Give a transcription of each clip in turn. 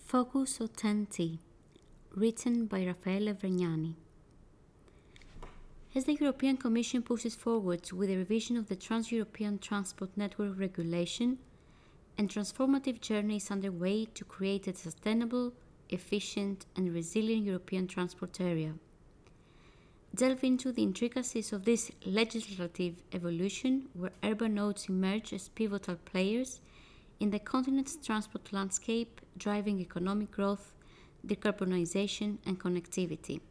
Focus on TEN-T, written by Raffaele Vergnani. As the European Commission pushes forward with the revision of the Trans-European Transport Network Regulation, a transformative journey is underway to create a sustainable, efficient and resilient European transport area. Delve into the intricacies of this legislative evolution where urban nodes emerge as pivotal players in the continent's transport landscape, driving economic growth, decarbonization and connectivity.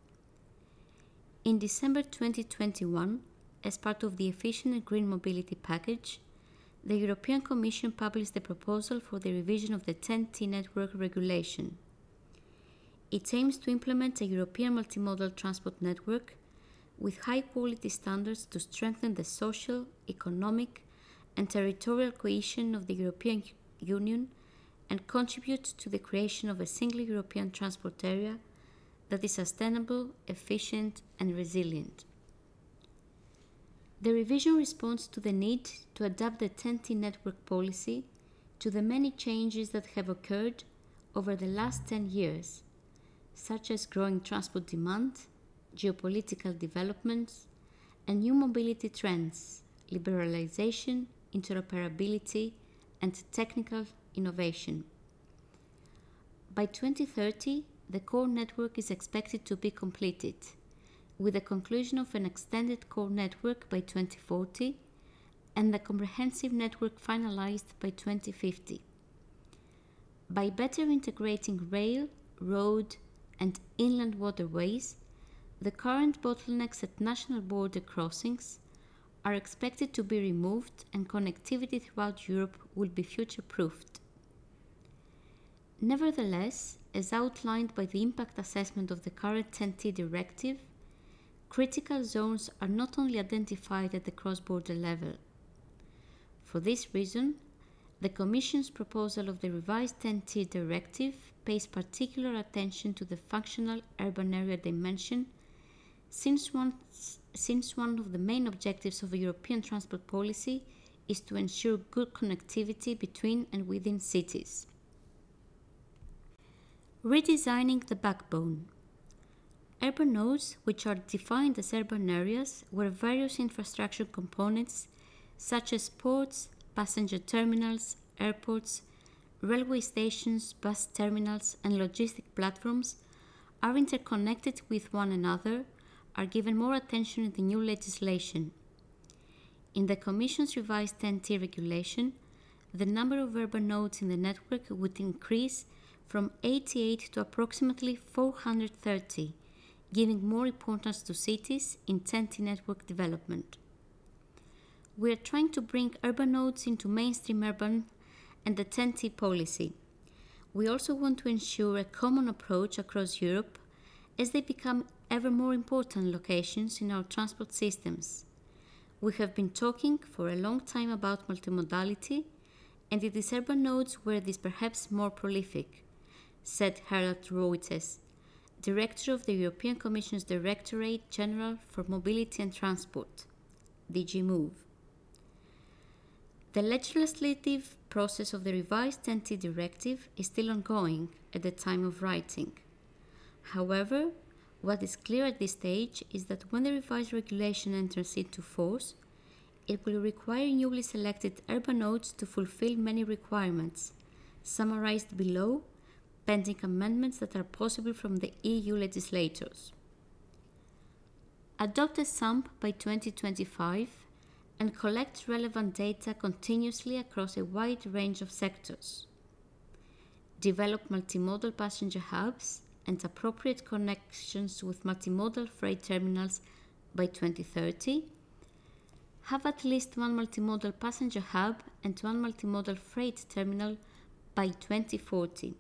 In December 2021, as part of the Efficient and Green Mobility Package, the European Commission published the proposal for the revision of the TEN-T network regulation. It aims to implement a European multimodal transport network with high-quality standards to strengthen the social, economic, and territorial cohesion of the European Union and contribute to the creation of a single European transport area that is sustainable, efficient, and resilient. The revision responds to the need to adapt the TEN-T network policy to the many changes that have occurred over the last 10 years, such as growing transport demand, geopolitical developments, and new mobility trends, liberalization, interoperability, and technical innovation. By 2030, the core network is expected to be completed, with the conclusion of an extended core network by 2040 and the comprehensive network finalized by 2050. By better integrating rail, road, and inland waterways, the current bottlenecks at national border crossings are expected to be removed and connectivity throughout Europe will be future-proofed. Nevertheless, as outlined by the impact assessment of the current TEN-T directive, critical zones are not only identified at the cross-border level. For this reason, the Commission's proposal of the revised TEN-T directive pays particular attention to the functional urban area dimension, since one of the main objectives of a European transport policy is to ensure good connectivity between and within cities. Redesigning the backbone. Urban nodes, which are defined as urban areas where various infrastructure components such as ports, passenger terminals, airports, railway stations, bus terminals, and logistic platforms are interconnected with one another, are given more attention in the new legislation. In the Commission's revised TEN-T regulation, the number of urban nodes in the network would increase from 88 to approximately 430, giving more importance to cities in TEN-T network development. We are trying to bring urban nodes into mainstream urban and the TEN-T policy. We also want to ensure a common approach across Europe as they become ever more important locations in our transport systems. We have been talking for a long time about multimodality, and it is urban nodes where it is perhaps more prolific, said Harald Reutzes, Director of the European Commission's Directorate General for Mobility and Transport, DG Move. The legislative process of the revised TEN-T directive is still ongoing at the time of writing. However, what is clear at this stage is that when the revised regulation enters into force, it will require newly selected urban nodes to fulfill many requirements, summarized below, pending amendments that are possible from the EU legislators. Adopt a SAMP by 2025 and collect relevant data continuously across a wide range of sectors. Develop multimodal passenger hubs and appropriate connections with multimodal freight terminals by 2030. Have at least one multimodal passenger hub and one multimodal freight terminal by 2040.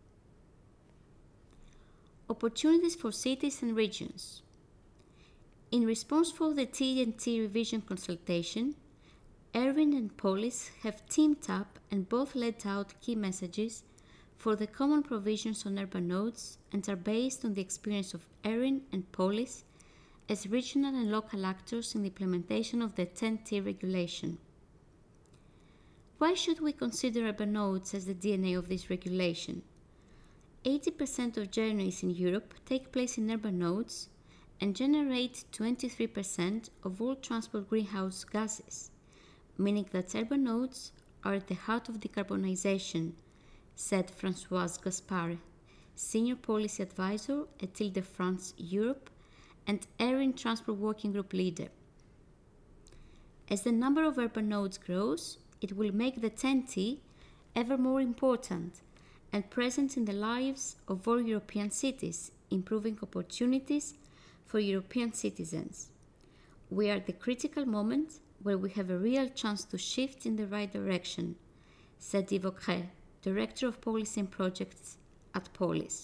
Opportunities for cities and regions. In response for the TEN-T revision consultation, ERIN and Polis have teamed up and both laid out key messages for the common provisions on urban nodes and are based on the experience of ERIN and Polis as regional and local actors in the implementation of the TEN-T regulation. Why should we consider urban nodes as the DNA of this regulation? 80% of journeys in Europe take place in urban nodes and generate 23% of all transport greenhouse gases, meaning that urban nodes are at the heart of decarbonization, said Françoise Gaspard, Senior Policy Advisor at Île-de-France Europe and Air Transport Working Group leader. As the number of urban nodes grows, it will make the TEN-T ever more important and present in the lives of all European cities, improving opportunities for European citizens. We are at the critical moment where we have a real chance to shift in the right direction, said Yves Aucret, Director of Policy and Projects at Polis.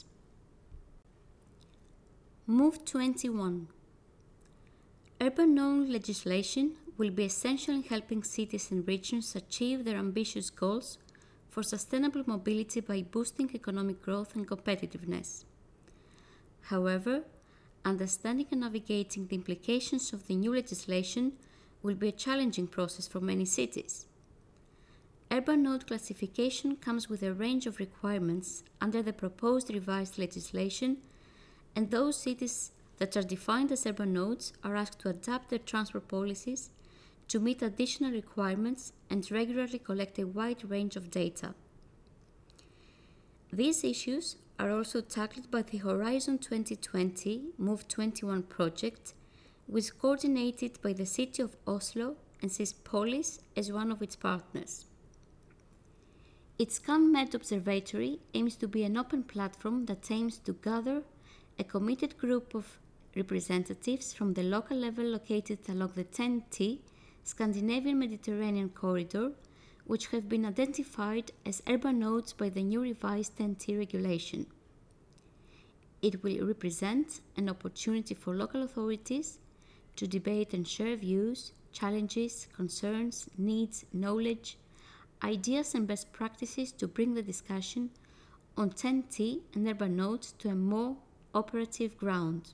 Move 21. Urban node legislation will be essential in helping cities and regions achieve their ambitious goals for sustainable mobility by boosting economic growth and competitiveness. However, understanding and navigating the implications of the new legislation will be a challenging process for many cities. Urban node classification comes with a range of requirements under the proposed revised legislation, and those cities that are defined as urban nodes are asked to adapt their transport policies to meet additional requirements and regularly collect a wide range of data. These issues are also tackled by the Horizon 2020 Move 21 project, which is coordinated by the City of Oslo and sees Polis as one of its partners. Its CanMed Observatory aims to be an open platform that aims to gather a committed group of representatives from the local level located along the TEN-T Scandinavian Mediterranean corridor, which have been identified as urban nodes by the new revised TEN-T regulation. It will represent an opportunity for local authorities to debate and share views, challenges, concerns, needs, knowledge, ideas and best practices to bring the discussion on TEN-T and urban nodes to a more operative ground.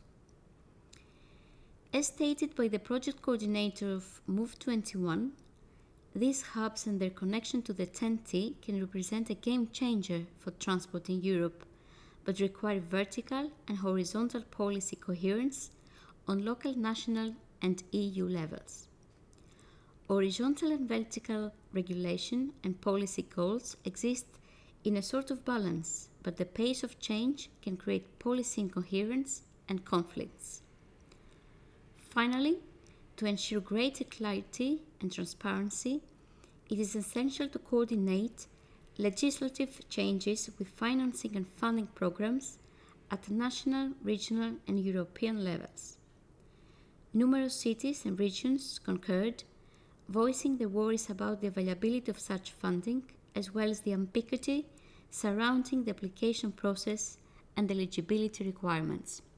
As stated by the project coordinator of Move 21, these hubs and their connection to the TEN-T can represent a game changer for transport in Europe, but require vertical and horizontal policy coherence on local, national and EU levels. Horizontal and vertical regulation and policy goals exist in a sort of balance, but the pace of change can create policy incoherence and conflicts. Finally, to ensure greater clarity and transparency, it is essential to coordinate legislative changes with financing and funding programs at national, regional and European levels. Numerous cities and regions concurred, voicing their worries about the availability of such funding, as well as the ambiguity surrounding the application process and eligibility requirements.